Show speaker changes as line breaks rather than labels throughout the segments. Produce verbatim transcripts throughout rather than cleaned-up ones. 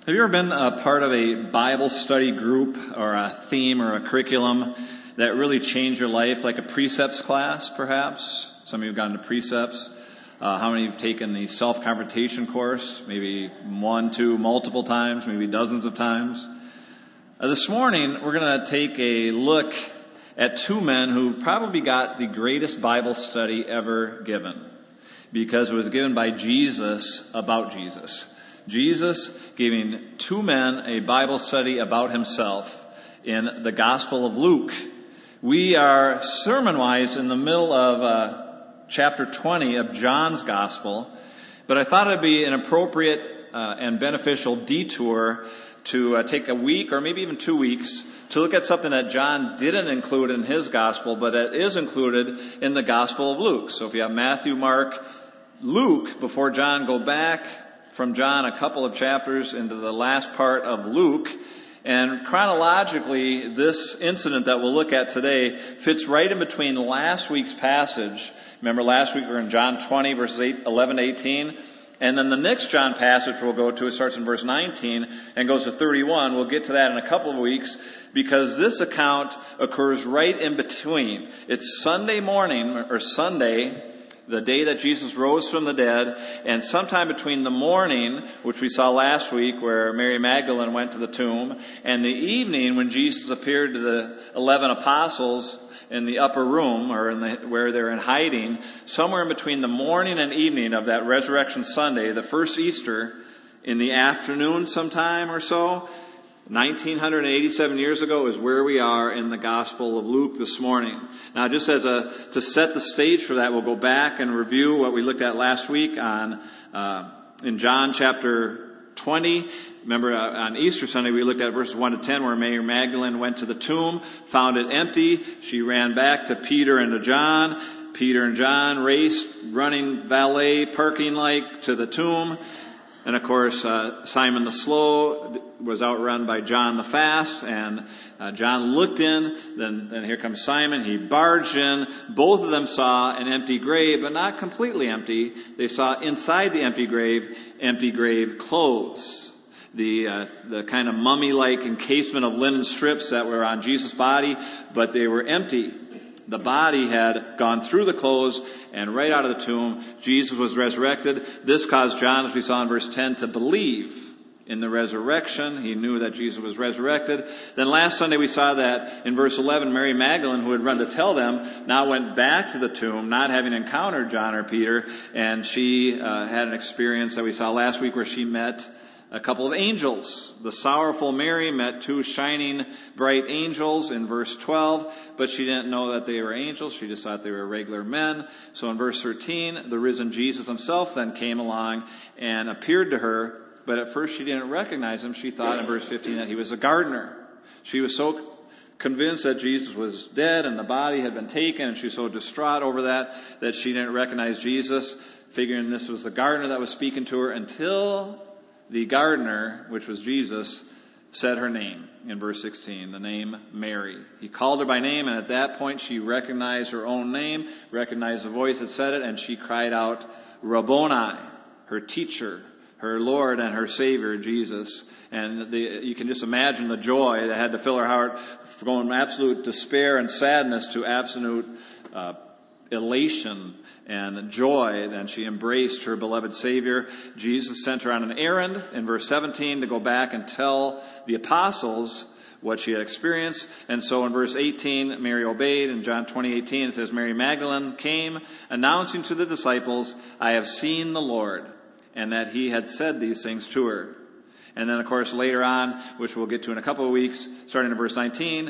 Have you ever been a part of a Bible study group or a theme or a curriculum that really changed your life, like a precepts class, perhaps? Some of you have gone to precepts. Uh, how many have taken the self-confrontation course? Maybe one, two, multiple times, maybe dozens of times. Uh, this morning, we're going to take a look at two men who probably got the greatest Bible study ever given, because it was given by Jesus about Jesus. Jesus giving two men a Bible study about himself in the Gospel of Luke. We are sermon-wise in the middle of uh, chapter twenty of John's Gospel, but I thought it would be an appropriate uh, and beneficial detour to uh, take a week or maybe even two weeks to look at something that John didn't include in his Gospel, but it is included in the Gospel of Luke. So if you have Matthew, Mark, Luke, before John, go back from John a couple of chapters into the last part of Luke. And chronologically, this incident that we'll look at today fits right in between last week's passage. Remember last week we were in John twenty, verses eight, eleven to eighteen. And then the next John passage we'll go to, it starts in verse nineteen and goes to thirty-one. We'll get to that in a couple of weeks because this account occurs right in between. It's Sunday morning, or Sunday, the day that Jesus rose from the dead, and sometime between the morning, which we saw last week where Mary Magdalene went to the tomb, and the evening when Jesus appeared to the eleven apostles in the upper room, or in the, where they're in hiding, somewhere in between the morning and evening of that Resurrection Sunday, the first Easter, in the afternoon sometime or so, nineteen eighty-seven years ago is where we are in the Gospel of Luke this morning. Now, just as a to set the stage for that, we'll go back and review what we looked at last week on uh, in John chapter twenty. Remember, uh, on Easter Sunday, we looked at verses one to ten, where Mary Magdalene went to the tomb, found it empty. She ran back to Peter and to John. Peter and John raced, running valet parking like to the tomb. And of course, uh, Simon the Slow was outrun by John the Fast, and uh, John looked in, then, then here comes Simon, he barged in. Both of them saw an empty grave, but not completely empty. They saw inside the empty grave, empty grave clothes. The, uh, the kind of mummy-like encasement of linen strips that were on Jesus' body, but they were empty. The body had gone through the clothes and right out of the tomb. Jesus was resurrected. This caused John, as we saw in verse ten, to believe in the resurrection. He knew that Jesus was resurrected. Then last Sunday we saw that in verse eleven, Mary Magdalene, who had run to tell them, now went back to the tomb, not having encountered John or Peter. And she uh, had an experience that we saw last week where she met a couple of angels. The sorrowful Mary met two shining, bright angels in verse twelve, but she didn't know that they were angels. She just thought they were regular men. So in verse thirteen, the risen Jesus himself then came along and appeared to her, but at first she didn't recognize him. She thought in verse fifteen that he was a gardener. She was so convinced that Jesus was dead and the body had been taken, and she was so distraught over that that she didn't recognize Jesus, figuring this was the gardener that was speaking to her, until the gardener, which was Jesus, said her name in verse sixteen, the name Mary. He called her by name, and at that point she recognized her own name, recognized the voice that said it, and she cried out, Rabboni, her teacher, her Lord and her Savior, Jesus. And the, you can just imagine the joy that had to fill her heart, going from absolute despair and sadness to absolute uh, elation and joy. Then she embraced her beloved Savior. Jesus sent her on an errand in verse seventeen to go back and tell the apostles what she had experienced. And so in verse eighteen, Mary obeyed. In John twenty eighteen, it says, Mary Magdalene came, announcing to the disciples, I have seen the Lord, and that he had said these things to her. And then, of course, later on, which we'll get to in a couple of weeks, starting in verse nineteen,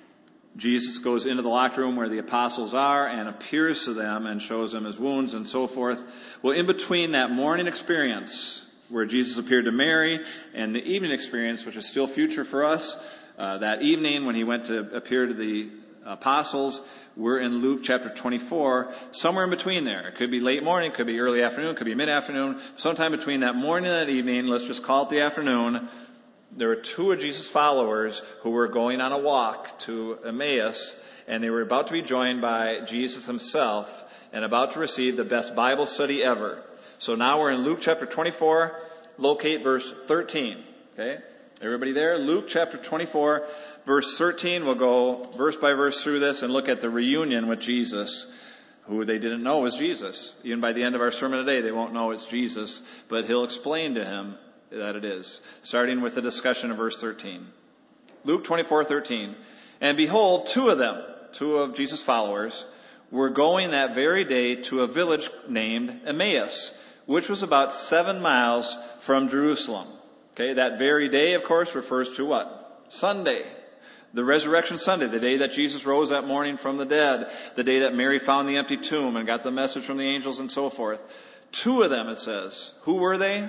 Jesus goes into the locked room where the apostles are and appears to them and shows them his wounds and so forth. Well, in between that morning experience where Jesus appeared to Mary and the evening experience, which is still future for us, uh, that evening when he went to appear to the apostles, we're in Luke chapter twenty-four, somewhere in between there. It could be late morning, it could be early afternoon, it could be mid-afternoon. Sometime between that morning and that evening, let's just call it the afternoon, there were two of Jesus' followers who were going on a walk to Emmaus, and they were about to be joined by Jesus himself and about to receive the best Bible study ever. So now we're in Luke chapter twenty-four, locate verse thirteen. Okay? Everybody there? Luke chapter twenty-four, verse thirteen. We'll go verse by verse through this and look at the reunion with Jesus, who they didn't know was Jesus. Even by the end of our sermon today, they won't know it's Jesus, but he'll explain to him that it is. Starting with the discussion of verse thirteen. Luke twenty-four thirteen. And behold, two of them, two of Jesus' followers, were going that very day to a village named Emmaus, which was about seven miles from Jerusalem. Okay, that very day, of course, refers to what? Sunday. The resurrection Sunday, the day that Jesus rose that morning from the dead, the day that Mary found the empty tomb and got the message from the angels and so forth. Two of them, it says. Who were they?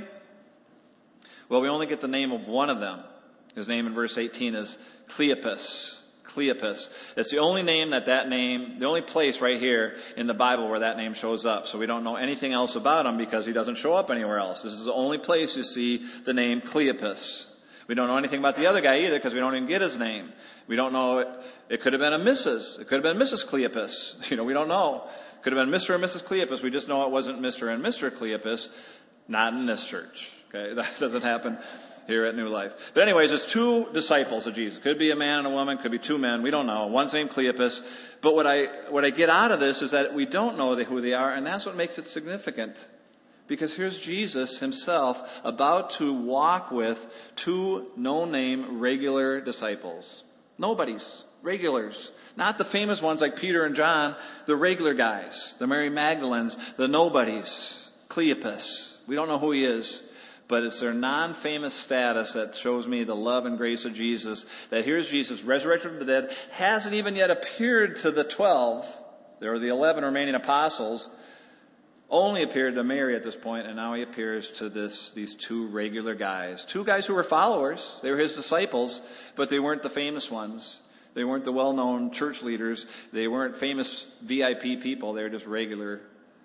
Well, we only get the name of one of them. His name in verse eighteen is Cleopas. Cleopas. It's the only name that that name, the only place right here in the Bible where that name shows up. So we don't know anything else about him because he doesn't show up anywhere else. This is the only place you see the name Cleopas. We don't know anything about the other guy either because we don't even get his name. We don't know, it, it could have been a Missus It could have been Missus Cleopas. You know, we don't know. It could have been Mister and Missus Cleopas. We just know it wasn't Mister and Mister Cleopas. Not in this church. Okay, that doesn't happen here at New Life. But anyways, there's two disciples of Jesus. Could be a man and a woman, could be two men. We don't know. One's named Cleopas. But what I, what I get out of this is that we don't know who they are, and that's what makes it significant. Because here's Jesus himself about to walk with two no-name regular disciples. Nobodies. Regulars. Not the famous ones like Peter and John. The regular guys. The Mary Magdalens. The nobodies. Cleopas. We don't know who he is. But it's their non-famous status that shows me the love and grace of Jesus. That here's Jesus resurrected from the dead. Hasn't even yet appeared to the twelve. There are the eleven remaining apostles. Only appeared to Mary at this point, and now he appears to this these two regular guys. Two guys who were followers. They were his disciples, but they weren't the famous ones. They weren't the well-known church leaders. They weren't famous V I P people. They were just regular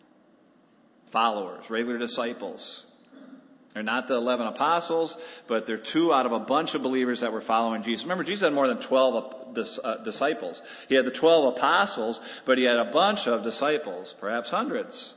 followers, regular disciples. They're not the eleven apostles, but they're two out of a bunch of believers that were following Jesus. Remember, Jesus had more than twelve disciples. He had the twelve apostles, but he had a bunch of disciples, perhaps hundreds.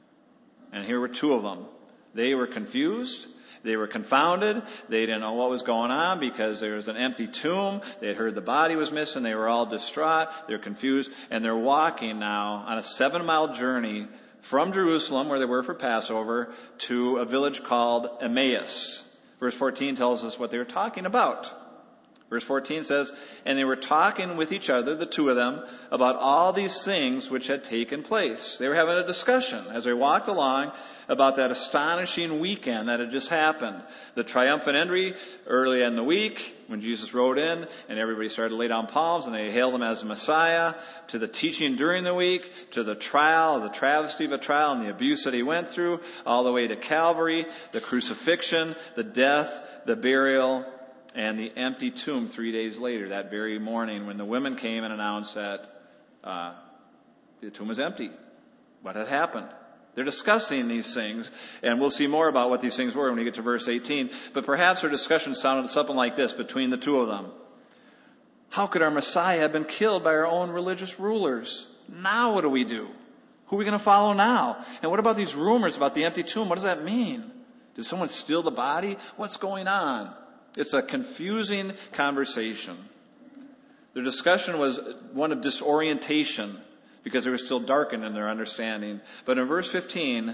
And here were two of them. They were confused. They were confounded. They didn't know what was going on because there was an empty tomb. They had heard the body was missing. They were all distraught. They're confused. And they're walking now on a seven-mile journey from Jerusalem, where they were for Passover, to a village called Emmaus. Verse fourteen tells us what they were talking about. Verse fourteen says, and they were talking with each other, the two of them, about all these things which had taken place. They were having a discussion as they walked along about that astonishing weekend that had just happened. The triumphant entry early in the week when Jesus rode in and everybody started to lay down palms and they hailed him as the Messiah, to the teaching during the week, to the trial, the travesty of a trial and the abuse that he went through, all the way to Calvary, the crucifixion, the death, the burial, and the empty tomb three days later, that very morning when the women came and announced that uh, the tomb was empty. What had happened? They're discussing these things, and we'll see more about what these things were when we get to verse eighteen. But perhaps their discussion sounded something like this between the two of them. How could our Messiah have been killed by our own religious rulers? Now what do we do? Who are we going to follow now? And what about these rumors about the empty tomb? What does that mean? Did someone steal the body? What's going on? It's a confusing conversation. Their discussion was one of disorientation because they were still darkened in their understanding. But in verse fifteen,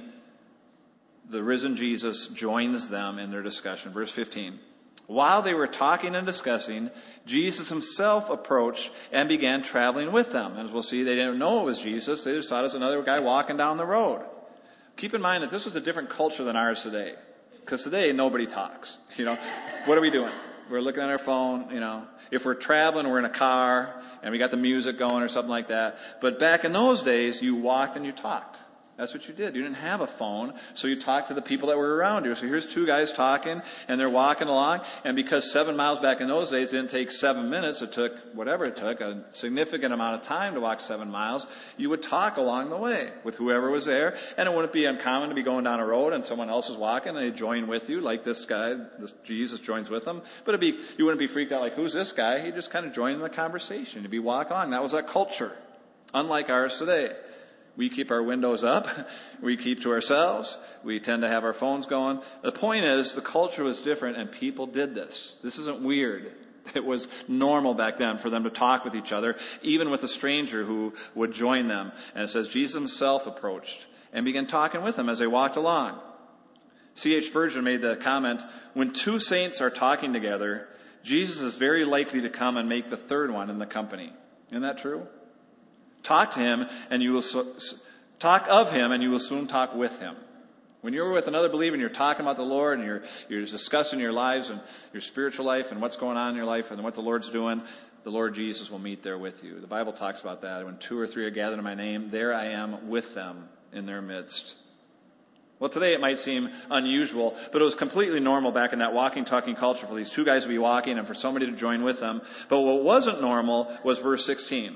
the risen Jesus joins them in their discussion. Verse fifteen. While they were talking and discussing, Jesus himself approached and began traveling with them. As we'll see, they didn't know it was Jesus. They just thought it was another guy walking down the road. Keep in mind that this was a different culture than ours today. Because today, nobody talks. You know, what are we doing? We're looking at our phone, you know. If we're traveling, we're in a car, and we got the music going or something like that. But back in those days, you walked and you talked. That's what you did. You didn't have a phone, so you talked to the people that were around you. So here's two guys talking, and they're walking along. And because seven miles back in those days didn't take seven minutes, it took whatever it took, a significant amount of time to walk seven miles, you would talk along the way with whoever was there. And it wouldn't be uncommon to be going down a road and someone else is walking, and they join with you, like this guy, this Jesus joins with them. But it'd be, you wouldn't be freaked out like, who's this guy? He'd just kind of join in the conversation. You'd be walking along. That was that culture, unlike ours today. We keep our windows up. We keep to ourselves. We tend to have our phones going. The point is, the culture was different and people did this. This isn't weird. It was normal back then for them to talk with each other, even with a stranger who would join them. And it says Jesus himself approached and began talking with them as they walked along. C H Spurgeon made the comment, when two saints are talking together, Jesus is very likely to come and make the third one in the company. Isn't that true? Talk to him and you will so, talk of him and you will soon talk with him. When you're with another believer and you're talking about the Lord and you're, you're discussing your lives and your spiritual life and what's going on in your life and what the Lord's doing, the Lord Jesus will meet there with you. The Bible talks about that. When two or three are gathered in my name, there I am with them in their midst. Well, today it might seem unusual, but it was completely normal back in that walking, talking culture for these two guys to be walking and for somebody to join with them. But what wasn't normal was verse sixteen.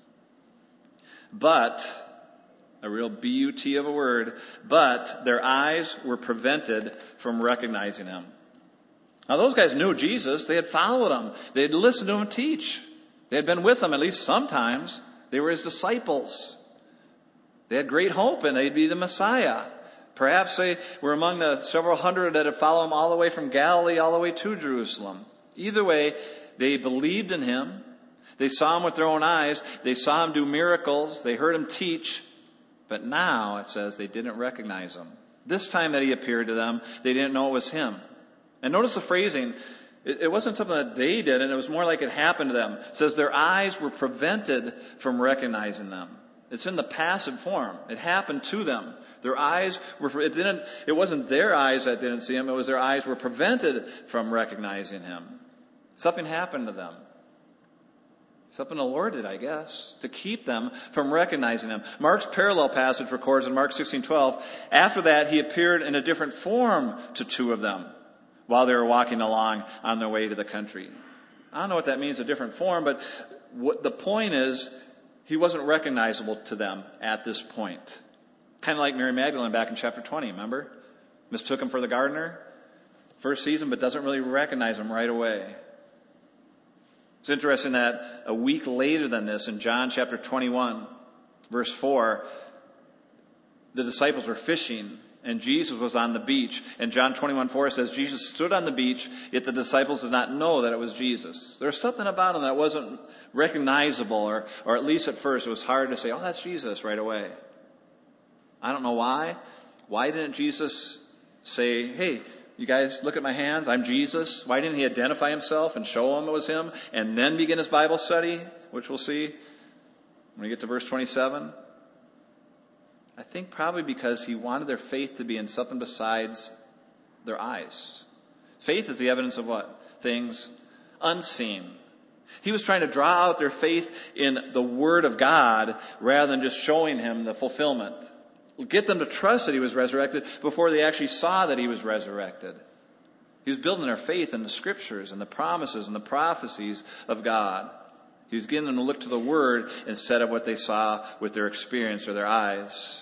But, a real B U T of a word, but their eyes were prevented from recognizing him. Now those guys knew Jesus. They had followed him. They had listened to him teach. They had been with him at least sometimes. They were his disciples. They had great hope and they'd be the Messiah. Perhaps they were among the several hundred that had followed him all the way from Galilee all the way to Jerusalem. Either way, they believed in him. They saw him with their own eyes. They saw him do miracles. They heard him teach. But now, it says, they didn't recognize him. This time that he appeared to them, they didn't know it was him. And notice the phrasing. It, it wasn't something that they did, and it was more like it happened to them. It says their eyes were prevented from recognizing them. It's in the passive form. It happened to them. Their eyes were, it didn't, it wasn't their eyes that didn't see him. It was their eyes were prevented from recognizing him. Something happened to them. Something the Lord did, I guess, to keep them from recognizing him. Mark's parallel passage records in Mark sixteen twelve, after that he appeared in a different form to two of them while they were walking along on their way to the country. I don't know what that means, a different form, but what the point is, he wasn't recognizable to them at this point. Kind of like Mary Magdalene back in chapter twenty, remember? Mistook him for the gardener. First sees him, but doesn't really recognize him right away. It's interesting that a week later than this, in John chapter twenty-one, verse four, the disciples were fishing and Jesus was on the beach. And John twenty-one four says, Jesus stood on the beach, yet the disciples did not know that it was Jesus. There was something about him that wasn't recognizable, or, or at least at first it was hard to say, oh, that's Jesus right away. I don't know why. Why didn't Jesus say, hey, you guys, look at my hands. I'm Jesus. Why didn't he identify himself and show them it was him and then begin his Bible study, which we'll see when we get to verse twenty-seven? I think probably because he wanted their faith to be in something besides their eyes. Faith is the evidence of what? Things unseen. He was trying to draw out their faith in the Word of God rather than just showing him the fulfillment. Get them to trust that he was resurrected before they actually saw that he was resurrected. He was building their faith in the Scriptures and the promises and the prophecies of God. He was getting them to look to the Word instead of what they saw with their experience or their eyes.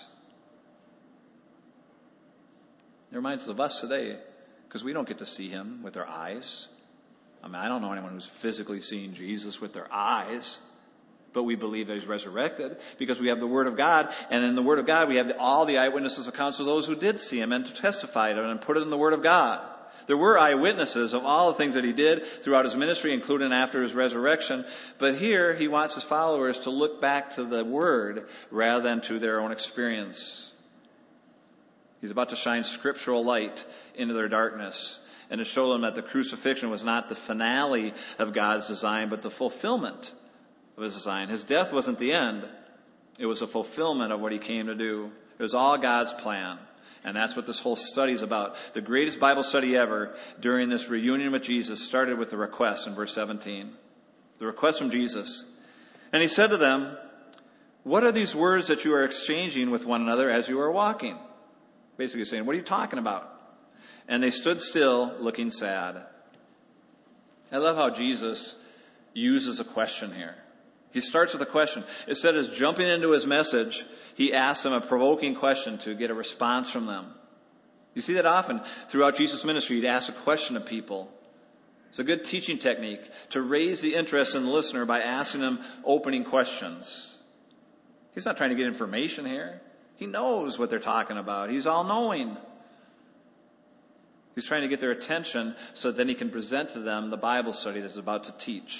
It reminds us of us today, because we don't get to see him with our eyes. I mean, I don't know anyone who's physically seen Jesus with their eyes. But we believe that he's resurrected because we have the Word of God. And in the Word of God, we have all the eyewitnesses' accounts of those who did see him and testified of it and put it in the Word of God. There were eyewitnesses of all the things that he did throughout his ministry, including after his resurrection. But here, he wants his followers to look back to the Word rather than to their own experience. He's about to shine scriptural light into their darkness and to show them that the crucifixion was not the finale of God's design, but the fulfillment of his design. His death wasn't the end. It was a fulfillment of what he came to do. It was all God's plan. And that's what this whole study is about. The greatest Bible study ever during this reunion with Jesus started with the request in verse seventeen. The request from Jesus. And he said to them, what are these words that you are exchanging with one another as you are walking? Basically saying, what are you talking about? And they stood still, looking sad. I love how Jesus uses a question here. He starts with a question. Instead of jumping into his message, he asks them a provoking question to get a response from them. You see that often throughout Jesus' ministry. He'd ask a question of people. It's a good teaching technique to raise the interest in the listener by asking them opening questions. He's not trying to get information here. He knows what they're talking about. He's all-knowing. He's trying to get their attention so that then he can present to them the Bible study that's about to teach.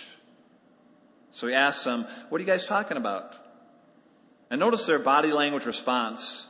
So he asks them, what are you guys talking about? And notice their body language response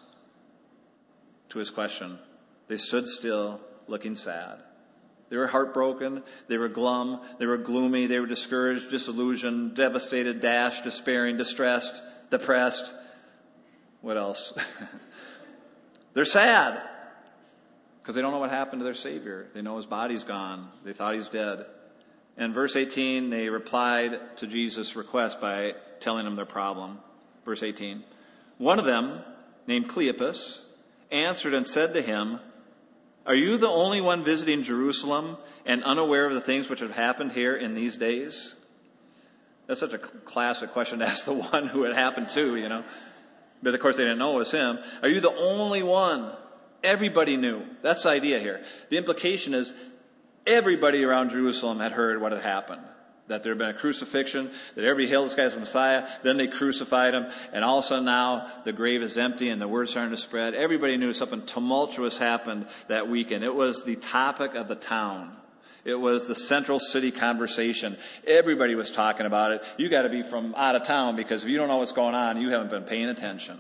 to his question. They stood still, looking sad. They were heartbroken. They were glum. They were gloomy. They were discouraged, disillusioned, devastated, dashed, despairing, distressed, depressed. What else? They're sad because they don't know what happened to their Savior. They know his body's gone. They thought he's dead. And verse eighteen, they replied to Jesus' request by telling him their problem. Verse eighteen, one of them, named Cleopas, answered and said to him, are you the only one visiting Jerusalem and unaware of the things which have happened here in these days? That's such a classic question to ask the one who it happened to, you know. But of course they didn't know it was him. Are you the only one? Everybody knew. That's the idea here. The implication is everybody around Jerusalem had heard what had happened. That there had been a crucifixion, that everybody hailed this guy as the Messiah, then they crucified him, and all of a sudden now the grave is empty and the word's starting to spread. Everybody knew something tumultuous happened that weekend. It was the topic of the town. It was the central city conversation. Everybody was talking about it. You got to be from out of town because if you don't know what's going on, you haven't been paying attention.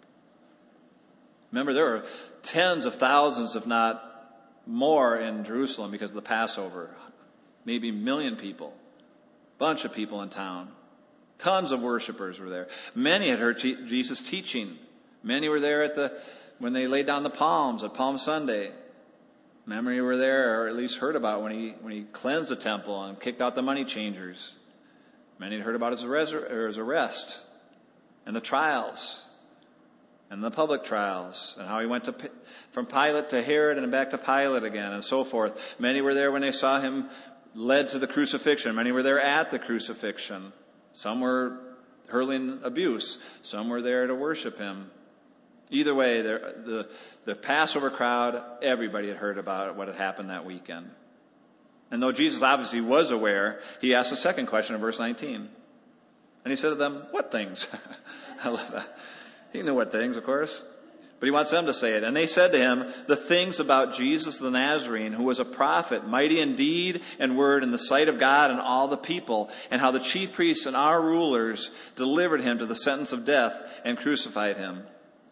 Remember, there were tens of thousands, if not more, in Jerusalem because of the Passover. Maybe a million people. Bunch of people in town. Tons of worshipers were there. Many had heard te- Jesus teaching. Many were there at the when they laid down the palms at Palm Sunday. Many were there, or at least heard about when he when he cleansed the temple and kicked out the money changers. Many had heard about his, res- or his arrest and the trials and the public trials and how he went to from Pilate to Herod and back to Pilate again and so forth. Many were there when they saw him led to the crucifixion. Many were there at the crucifixion. Some were hurling abuse. Some were there to worship him. Either way, the, the Passover crowd, everybody had heard about what had happened that weekend. And though Jesus obviously was aware, he asked a second question in verse nineteen. And he said to them, what things? I love that. He knew what things, of course. But he wants them to say it. And they said to him, the things about Jesus the Nazarene, who was a prophet, mighty in deed and word in the sight of God and all the people, and how the chief priests and our rulers delivered him to the sentence of death and crucified him.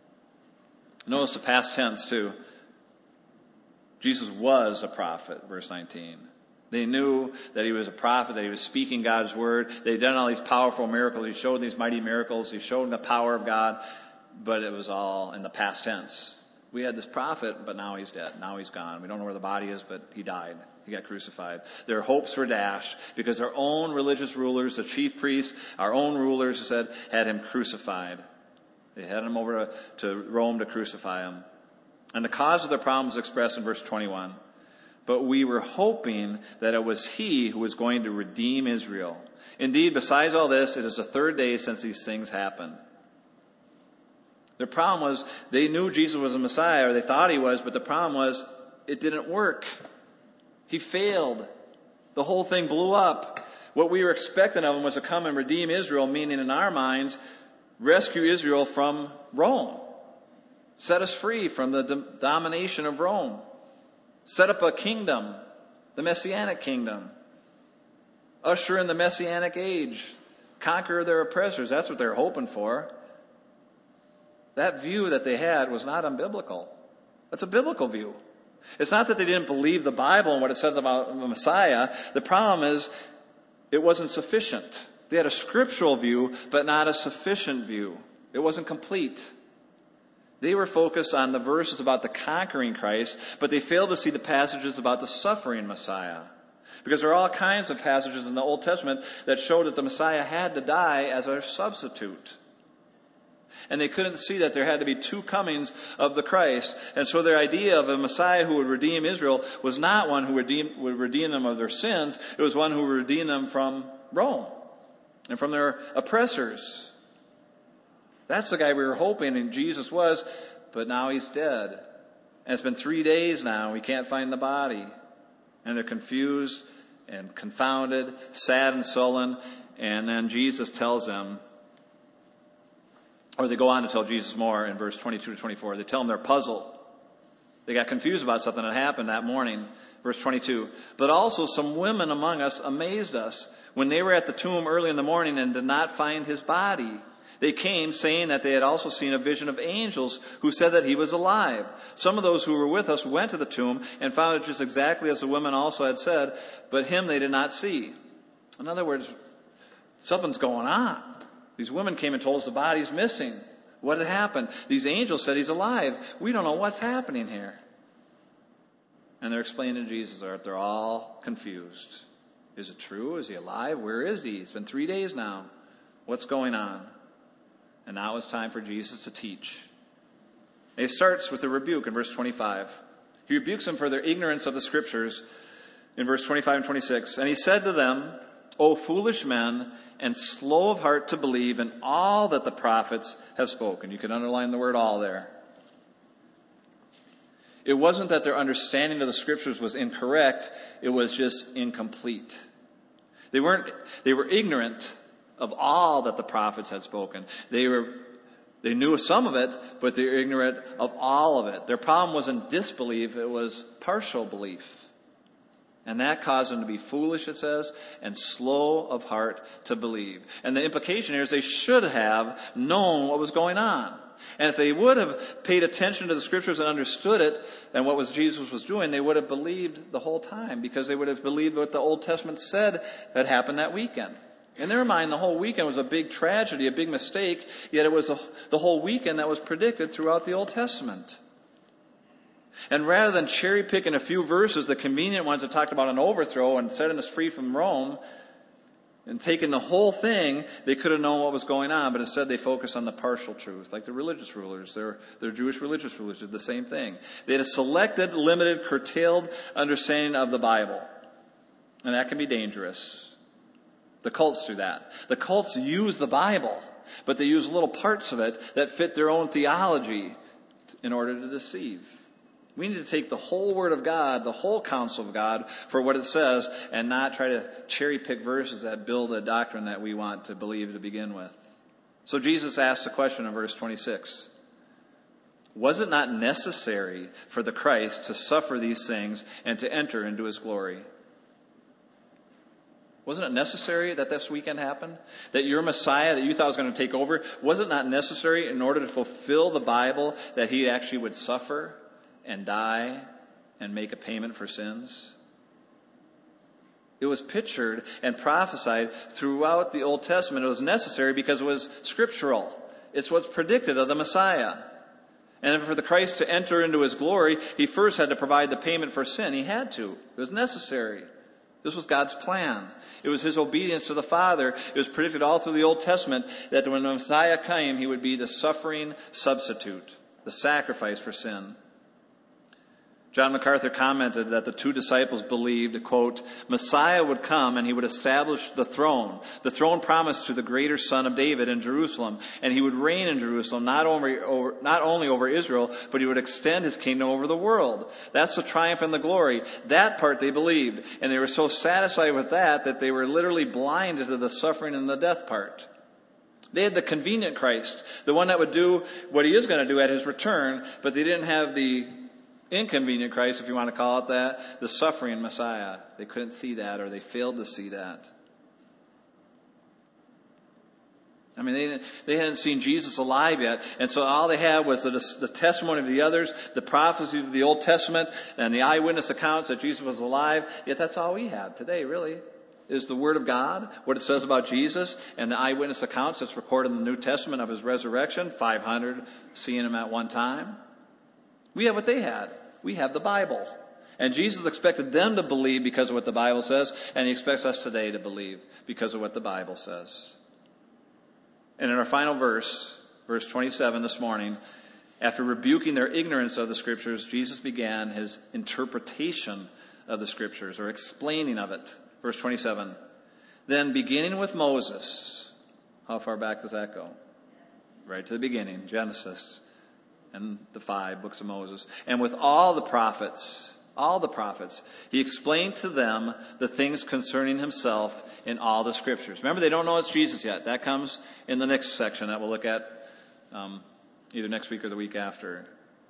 Notice the past tense too. Jesus was a prophet, verse nineteen. They knew that he was a prophet, that he was speaking God's word. They'd done all these powerful miracles. He showed these mighty miracles. He showed the power of God. But it was all in the past tense. We had this prophet, but now he's dead. Now he's gone. We don't know where the body is, but he died. He got crucified. Their hopes were dashed because their own religious rulers, the chief priests, our own rulers, said, had him crucified. They had him over to, to Rome to crucify him. And the cause of their problem is expressed in verse twenty-one. But we were hoping that it was he who was going to redeem Israel. Indeed, besides all this, it is the third day since these things happened. Their problem was they knew Jesus was a Messiah, or they thought he was, but the problem was it didn't work. He failed. The whole thing blew up. What we were expecting of him was to come and redeem Israel, meaning in our minds, rescue Israel from Rome. Set us free from the do- domination of Rome. Set up a kingdom, the Messianic kingdom. Usher in the Messianic age. Conquer their oppressors. That's what they're hoping for. That view that they had was not unbiblical. That's a biblical view. It's not that they didn't believe the Bible and what it said about the Messiah. The problem is it wasn't sufficient. They had a scriptural view, but not a sufficient view. It wasn't complete. They were focused on the verses about the conquering Christ, but they failed to see the passages about the suffering Messiah. Because there are all kinds of passages in the Old Testament that show that the Messiah had to die as our substitute. And they couldn't see that there had to be two comings of the Christ. And so their idea of a Messiah who would redeem Israel was not one who would redeem, would redeem them of their sins. It was one who would redeem them from Rome and from their oppressors. That's the guy we were hoping and Jesus was, but now he's dead. And it's been three days now. We can't find the body. And they're confused and confounded, sad and sullen. And then Jesus tells them,
Or they go on to tell Jesus more in verse twenty-two to twenty-four. They tell him they're puzzled. They got confused about something that happened that morning. Verse twenty-two. But also some women among us amazed us when they were at the tomb early in the morning and did not find his body. They came saying that they had also seen a vision of angels who said that he was alive. Some of those who were with us went to the tomb and found it just exactly as the women also had said, but him they did not see. In other words, something's going on. These women came and told us the body's missing. What had happened? These angels said he's alive. We don't know what's happening here. And they're explaining to Jesus, they're all confused. Is it true? Is he alive? Where is he? It's been three days now. What's going on? And now it's time for Jesus to teach. And he starts with a rebuke in verse twenty-five. He rebukes them for their ignorance of the Scriptures in verse twenty-five and twenty-six. And he said to them, O foolish men, and slow of heart to believe in all that the prophets have spoken. You can underline the word all there. It wasn't that their understanding of the Scriptures was incorrect. It was just incomplete. They weren't, they were ignorant of all that the prophets had spoken. They were, they knew some of it, but they were ignorant of all of it. Their problem wasn't disbelief, it was partial belief. And that caused them to be foolish, it says, and slow of heart to believe. And the implication here is they should have known what was going on. And if they would have paid attention to the Scriptures and understood it and what was Jesus was doing, they would have believed the whole time, because they would have believed what the Old Testament said had happened that weekend. In their mind, the whole weekend was a big tragedy, a big mistake, yet it was a, the whole weekend that was predicted throughout the Old Testament. And rather than cherry picking a few verses, the convenient ones that talked about an overthrow and setting us free from Rome, and taking the whole thing, they could have known what was going on, but instead they focused on the partial truth, like the religious rulers. Their, their Jewish religious rulers did the same thing. They had a selected, limited, curtailed understanding of the Bible. And that can be dangerous. The cults do that. The cults use the Bible, but they use little parts of it that fit their own theology in order to deceive. We need to take the whole Word of God, the whole counsel of God, for what it says, and not try to cherry pick verses that build a doctrine that we want to believe to begin with. So Jesus asks the question in verse twenty-six. Was it not necessary for the Christ to suffer these things and to enter into his glory? Wasn't it necessary that this weekend happened? That your Messiah that you thought was going to take over, was it not necessary in order to fulfill the Bible that he actually would suffer and die and make a payment for sins? It was pictured and prophesied throughout the Old Testament. It was necessary because it was scriptural. It's what's predicted of the Messiah. And for the Christ to enter into his glory, he first had to provide the payment for sin. He had to. It was necessary. This was God's plan. It was his obedience to the Father. It was predicted all through the Old Testament that when the Messiah came, he would be the suffering substitute, the sacrifice for sin. John MacArthur commented that the two disciples believed, quote, Messiah would come and he would establish the throne, the throne promised to the greater son of David in Jerusalem, and he would reign in Jerusalem not only over, not only over Israel, but he would extend his kingdom over the world. That's the triumph and the glory. That part they believed, and they were so satisfied with that that they were literally blinded to the suffering and the death part. They had the convenient Christ, the one that would do what he is going to do at his return, but they didn't have the inconvenient Christ, if you want to call it that, the suffering Messiah. They couldn't see that, or they failed to see that. I mean, they didn't, they hadn't seen Jesus alive yet, and so all they had was the, the testimony of the others, the prophecies of the Old Testament, and the eyewitness accounts that Jesus was alive. Yet that's all we have today, really, is the Word of God, what it says about Jesus, and the eyewitness accounts that's recorded in the New Testament of his resurrection, five hundred seeing him at one time. We have what they had. We have the Bible. And Jesus expected them to believe because of what the Bible says, and he expects us today to believe because of what the Bible says. And in our final verse, verse twenty-seven this morning, after rebuking their ignorance of the Scriptures, Jesus began his interpretation of the Scriptures, or explaining of it. Verse twenty-seven. Then beginning with Moses, how far back does that go? Right to the beginning, Genesis. And the five books of Moses. And with all the prophets, all the prophets, he explained to them the things concerning himself in all the Scriptures. Remember, they don't know it's Jesus yet. That comes in the next section that we'll look at um, either next week or the week after.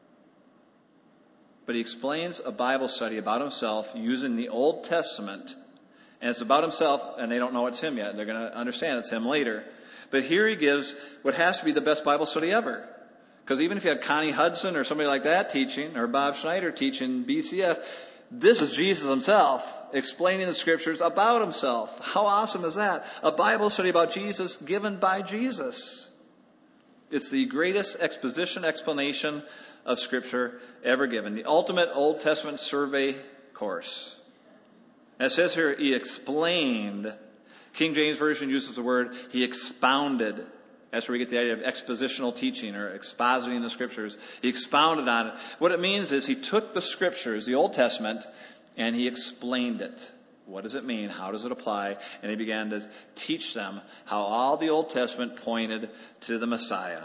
But he explains a Bible study about himself using the Old Testament. And it's about himself, and they don't know it's him yet. They're going to understand it's him later. But here he gives what has to be the best Bible study ever. Because even if you had Connie Hudson or somebody like that teaching, or Bob Schneider teaching B C F, this is Jesus himself explaining the scriptures about himself. How awesome is that? A Bible study about Jesus given by Jesus. It's the greatest exposition explanation of Scripture ever given. The ultimate Old Testament survey course. And it says here, he explained. King James Version uses the word, he expounded. That's where we get the idea of expositional teaching or expositing the Scriptures. He expounded on it. What it means is he took the Scriptures, the Old Testament, and he explained it. What does it mean? How does it apply? And he began to teach them how all the Old Testament pointed to the Messiah.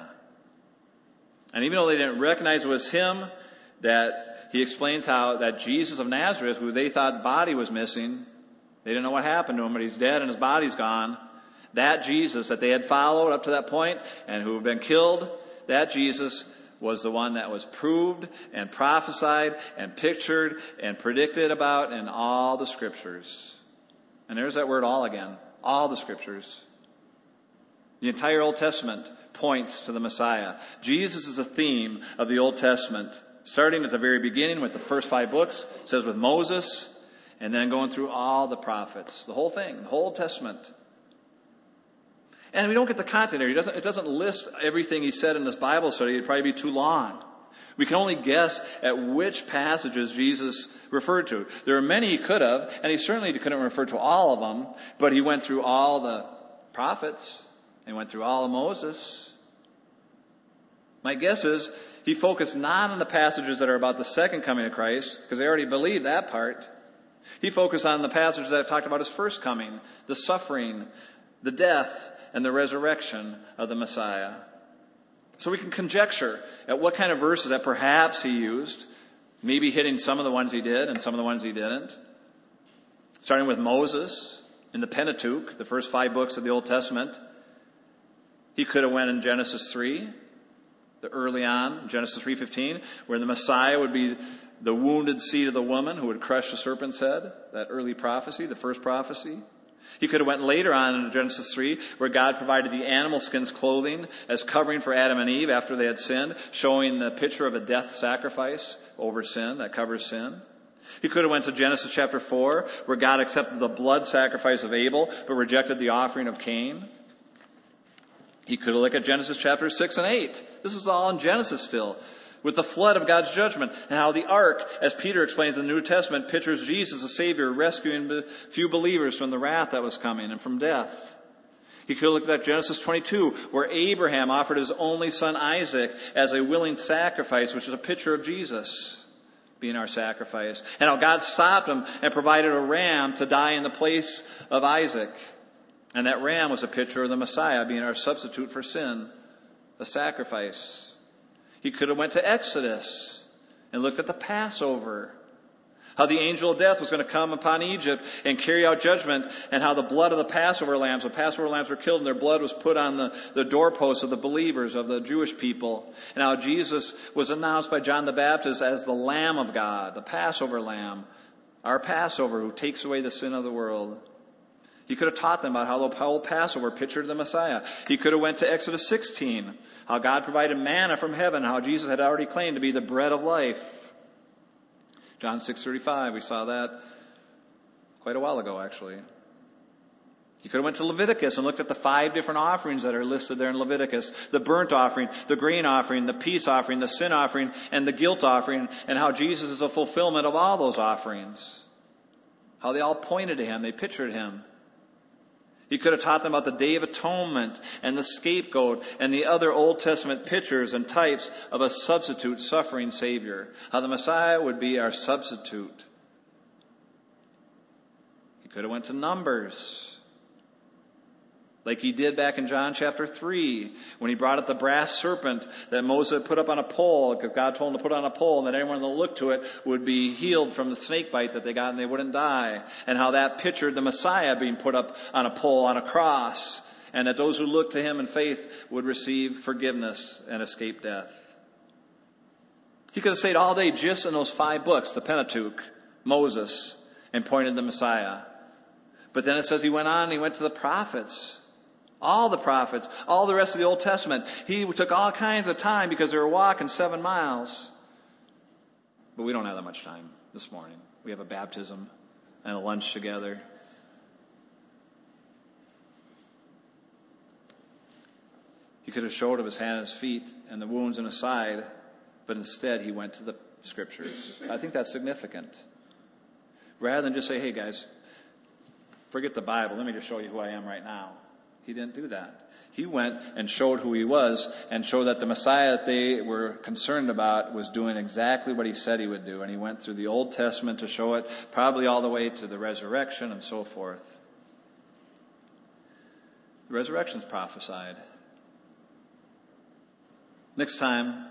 And even though they didn't recognize it was him, that he explains how that Jesus of Nazareth, who they thought body was missing, they didn't know what happened to him, but he's dead and his body's gone. That Jesus that they had followed up to that point and who had been killed, that Jesus was the one that was proved and prophesied and pictured and predicted about in all the Scriptures. And there's that word all again. All the Scriptures. The entire Old Testament points to the Messiah. Jesus is a theme of the Old Testament. Starting at the very beginning with the first five books, it says with Moses, and then going through all the prophets. The whole thing, the whole Testament. And we don't get the content here. He doesn't, it doesn't list everything he said in this Bible study. It'd probably be too long. We can only guess at which passages Jesus referred to. There are many he could have, and he certainly couldn't refer to all of them, but he went through all the prophets, and went through all of Moses. My guess is he focused not on the passages that are about the second coming of Christ, because they already believed that part. He focused on the passages that talked about his first coming, the suffering, the death, and the resurrection of the Messiah. So we can conjecture at what kind of verses that perhaps he used, maybe hitting some of the ones he did and some of the ones he didn't. Starting with Moses in the Pentateuch, the first five books of the Old Testament. He could have went in Genesis three, the early on, Genesis three fifteen, where the Messiah would be the wounded seed of the woman who would crush the serpent's head, that early prophecy, the first prophecy. He could have went later on in Genesis three, where God provided the animal skins clothing as covering for Adam and Eve after they had sinned, showing the picture of a death sacrifice over sin that covers sin. He could have went to Genesis chapter four, where God accepted the blood sacrifice of Abel, but rejected the offering of Cain. He could have looked at Genesis chapter six and eight. This is all in Genesis still, with the flood of God's judgment, and how the ark, as Peter explains in the New Testament, pictures Jesus, the Savior, rescuing a few believers from the wrath that was coming and from death. He could have looked at Genesis twenty-two, where Abraham offered his only son Isaac as a willing sacrifice, which is a picture of Jesus being our sacrifice. And how God stopped him and provided a ram to die in the place of Isaac. And that ram was a picture of the Messiah being our substitute for sin, a sacrifice. He could have went to Exodus and looked at the Passover. How the angel of death was going to come upon Egypt and carry out judgment, and how the blood of the Passover lambs, the Passover lambs were killed and their blood was put on the, the doorposts of the believers, of the Jewish people. And how Jesus was announced by John the Baptist as the Lamb of God, the Passover lamb, our Passover who takes away the sin of the world. He could have taught them about how the whole Passover pictured the Messiah. He could have went to Exodus sixteen, how God provided manna from heaven, how Jesus had already claimed to be the bread of life. John six thirty-five, we saw that quite a while ago, actually. He could have went to Leviticus and looked at the five different offerings that are listed there in Leviticus. The burnt offering, the grain offering, the peace offering, the sin offering, and the guilt offering, and how Jesus is a fulfillment of all those offerings. How they all pointed to him, they pictured him. He could have taught them about the Day of Atonement and the scapegoat and the other Old Testament pictures and types of a substitute suffering Savior. How the Messiah would be our substitute. He could have went to Numbers, like he did back in John chapter three, when he brought up the brass serpent that Moses had put up on a pole. God told him to put on a pole, and that anyone that looked to it would be healed from the snake bite that they got and they wouldn't die. And how that pictured the Messiah being put up on a pole, on a cross, and that those who look to him in faith would receive forgiveness and escape death. He could have stayed all day just in those five books, the Pentateuch, Moses, and pointed to the Messiah. But then it says he went on and he went to the prophets. All the prophets, all the rest of the Old Testament. He took all kinds of time because they were walking seven miles. But we don't have that much time this morning. We have a baptism and a lunch together. He could have showed of his hand and his feet and the wounds in his side, but instead he went to the Scriptures. I think that's significant. Rather than just say, hey guys, forget the Bible, let me just show you who I am right now. He didn't do that. He went and showed who he was and showed that the Messiah that they were concerned about was doing exactly what he said he would do. And he went through the Old Testament to show it, probably all the way to the resurrection and so forth. The resurrection's prophesied. Next time,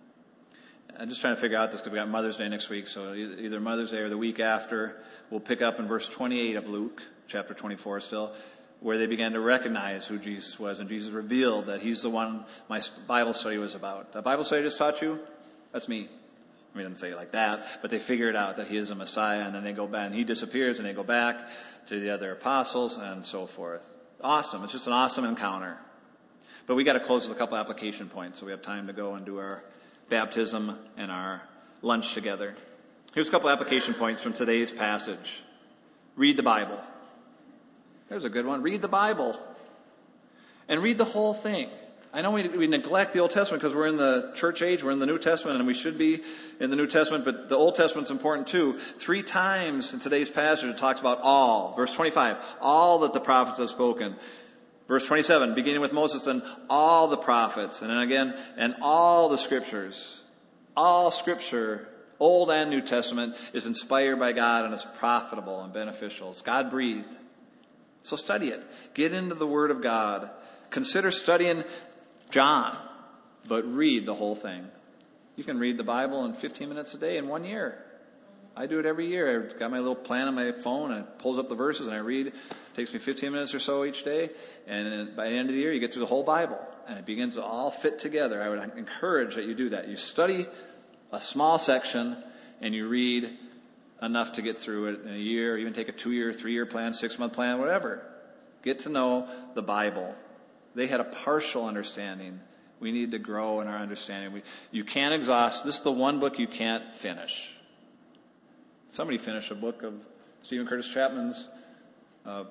I'm just trying to figure out this because we got Mother's Day next week, so either Mother's Day or the week after, we'll pick up in verse twenty-eight of Luke, chapter twenty-four still, where they began to recognize who Jesus was, and Jesus revealed that he's the one my Bible study was about. That Bible study I just taught you, that's me. I mean, I didn't say it like that, but they figured out that he is a Messiah, and then they go back, and he disappears, and they go back to the other apostles, and so forth. Awesome. It's just an awesome encounter. But we got to close with a couple application points, so we have time to go and do our baptism and our lunch together. Here's a couple application points from today's passage. Read the Bible. There's a good one. Read the Bible. And read the whole thing. I know we, we neglect the Old Testament because we're in the church age, we're in the New Testament, and we should be in the New Testament, but the Old Testament's important too. Three times in today's passage it talks about all. Verse twenty-five, all that the prophets have spoken. Verse twenty-seven, beginning with Moses, and all the prophets. And then again, and all the scriptures. All scripture, Old and New Testament, is inspired by God and is profitable and beneficial. It's God-breathed. So study it. Get into the Word of God. Consider studying John, but read the whole thing. You can read the Bible in fifteen minutes a day in one year. I do it every year. I've got my little plan on my phone, and it pulls up the verses, and I read. It takes me fifteen minutes or so each day, and by the end of the year, you get through the whole Bible, and it begins to all fit together. I would encourage that you do that. You study a small section, and you read enough to get through it in a year, even take a two-year, three-year plan, six-month plan, whatever. Get to know the Bible. They had a partial understanding. We need to grow in our understanding. We, you can't exhaust. This is the one book you can't finish. Somebody finished a book of Stephen Curtis Chapman's uh,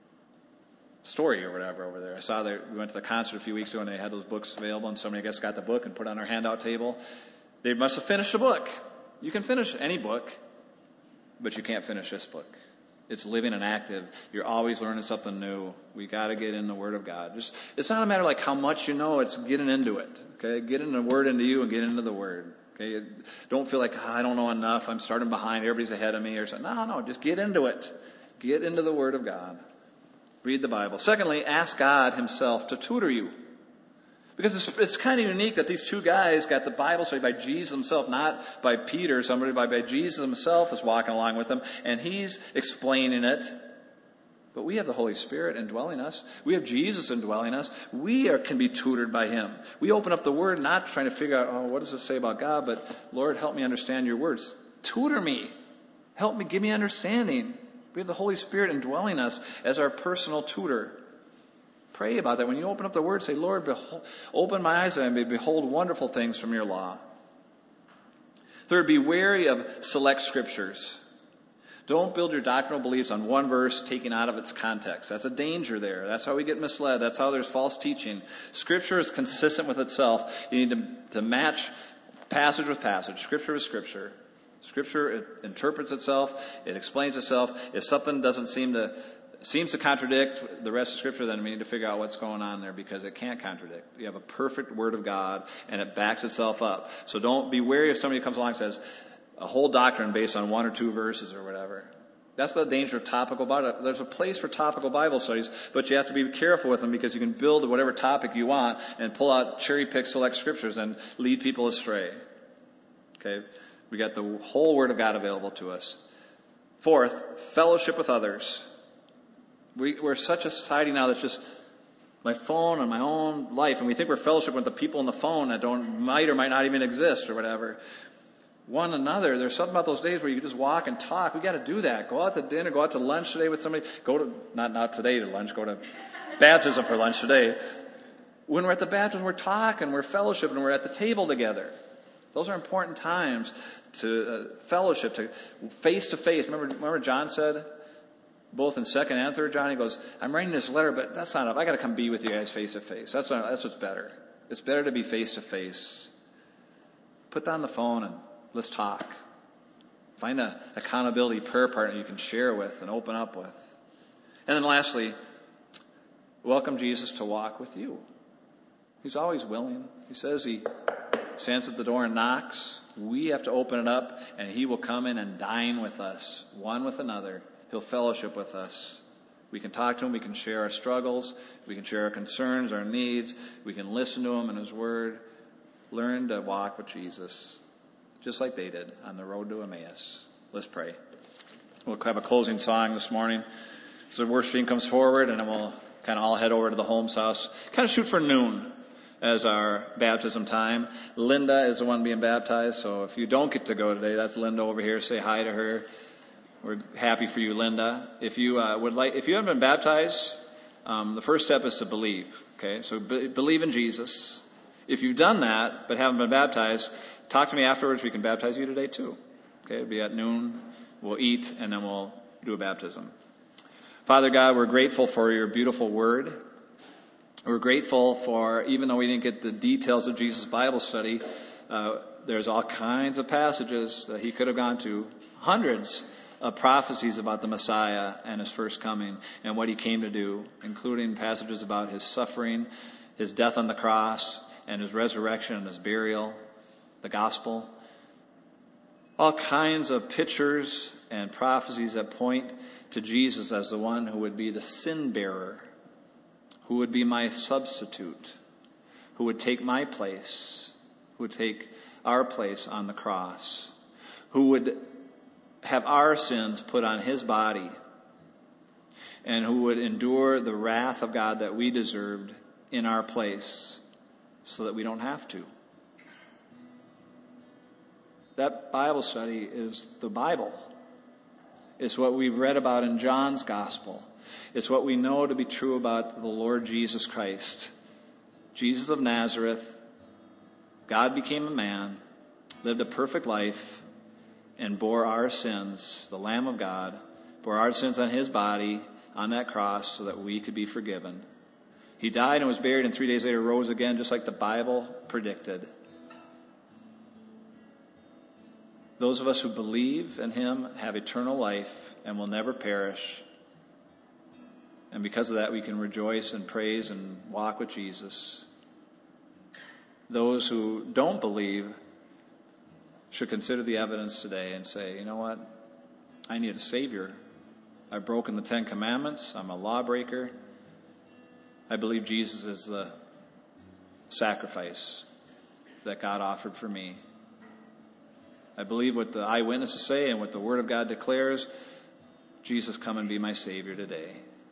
story or whatever over there. I saw that we went to the concert a few weeks ago and they had those books available, and somebody, I guess, got the book and put it on our handout table. They must have finished a book. You can finish any book, but you can't finish this book. It's living and active. You're always learning something new. We got to get in the Word of God. Just, it's not a matter of like how much you know, it's getting into it. Okay, getting the Word into you and get into the Word. Okay, don't feel like, oh, I don't know enough, I'm starting behind, everybody's ahead of me or something. No, no, just get into it. Get into the Word of God. Read the Bible. Secondly, ask God Himself to tutor you. Because it's, it's kind of unique that these two guys got the Bible study by Jesus Himself, not by Peter, somebody, by, by Jesus Himself is walking along with them, and He's explaining it. But we have the Holy Spirit indwelling us. We have Jesus indwelling us. We are, can be tutored by Him. We open up the Word not trying to figure out, oh, what does this say about God? But, Lord, help me understand your words. Tutor me. Help me. Give me understanding. We have the Holy Spirit indwelling us as our personal tutor. Pray about that. When you open up the Word, say, Lord, behold, open my eyes and I may behold wonderful things from your law. Third, be wary of select scriptures. Don't build your doctrinal beliefs on one verse taken out of its context. That's a danger there. That's how we get misled. That's how there's false teaching. Scripture is consistent with itself. You need to, to match passage with passage, scripture with scripture. Scripture, it interprets itself. It explains itself. If something doesn't seem to seems to contradict the rest of Scripture, then we need to figure out what's going on there, because it can't contradict. You have a perfect Word of God, and it backs itself up. So don't be wary if somebody comes along and says a whole doctrine based on one or two verses or whatever. That's the danger of topical Bible. There's a place for topical Bible studies, but you have to be careful with them, because you can build whatever topic you want and pull out cherry-pick select Scriptures and lead people astray. Okay? We got the whole Word of God available to us. Fourth, fellowship with others. We, we're such a society now that's just, my phone and my own life, and we think we're fellowship with the people on the phone that don't might or might not even exist or whatever. One another, there's something about those days where you just walk and talk. We got to do that. Go out to dinner, go out to lunch today with somebody. Go to, not, not today to lunch, go to baptism for lunch today. When we're at the baptism, we're talking, we're fellowship, and we're at the table together. Those are important times to uh, fellowship, to face to face. Remember, remember John said, both in second and third John, he goes, I'm writing this letter, but that's not enough. I got to come be with you guys face to face. That's what, that's what's better. It's better to be face to face. Put down the phone and let's talk. Find an accountability prayer partner you can share with and open up with. And then lastly, welcome Jesus to walk with you. He's always willing. He says he stands at the door and knocks. We have to open it up, and he will come in and dine with us, one with another. He'll fellowship with us. We can talk to him. We can share our struggles. We can share our concerns, our needs. We can listen to him and his word. Learn to walk with Jesus, just like they did on the road to Emmaus. Let's pray. We'll have a closing song this morning. So the worship team comes forward, and then we'll kind of all head over to the Holmes house. Kind of shoot for noon as our baptism time. Linda is the one being baptized, so if you don't get to go today, that's Linda over here. Say hi to her. We're happy for you, Linda. If you uh, would like, if you haven't been baptized, um, the first step is to believe. Okay, so be- believe in Jesus. If you've done that but haven't been baptized, talk to me afterwards. We can baptize you today too. Okay, it'll be at noon. We'll eat and then we'll do a baptism. Father God, we're grateful for your beautiful word. We're grateful for, even though we didn't get the details of Jesus' Bible study, uh, there's all kinds of passages that he could have gone to, hundreds of prophecies about the Messiah and his first coming and what he came to do, including passages about his suffering, his death on the cross, and his resurrection and his burial, the gospel. All kinds of pictures and prophecies that point to Jesus as the one who would be the sin bearer, who would be my substitute, who would take my place, who would take our place on the cross, who would have our sins put on his body, and who would endure the wrath of God that we deserved in our place so that we don't have to. That Bible study is the Bible. It's what we've read about in John's gospel. It's what we know to be true about the Lord Jesus Christ. Jesus of Nazareth, God became a man, lived a perfect life, and bore our sins, the Lamb of God, bore our sins on his body on that cross so that we could be forgiven. He died and was buried, and three days later rose again, just like the Bible predicted. Those of us who believe in him have eternal life and will never perish. And because of that, we can rejoice and praise and walk with Jesus. Those who don't believe should consider the evidence today and say, you know what? I need a Savior. I've broken the Ten Commandments. I'm a lawbreaker. I believe Jesus is the sacrifice that God offered for me. I believe what the eyewitnesses say and what the Word of God declares. Jesus, come and be my Savior today.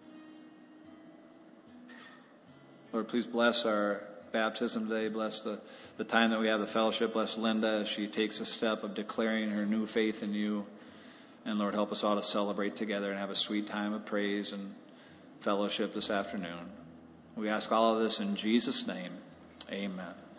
Lord, please bless our baptism today. Bless the, the time that we have the fellowship. Bless Linda as she takes a step of declaring her new faith in you. And Lord, help us all to celebrate together and have a sweet time of praise and fellowship this afternoon. We ask all of this in Jesus' name. Amen.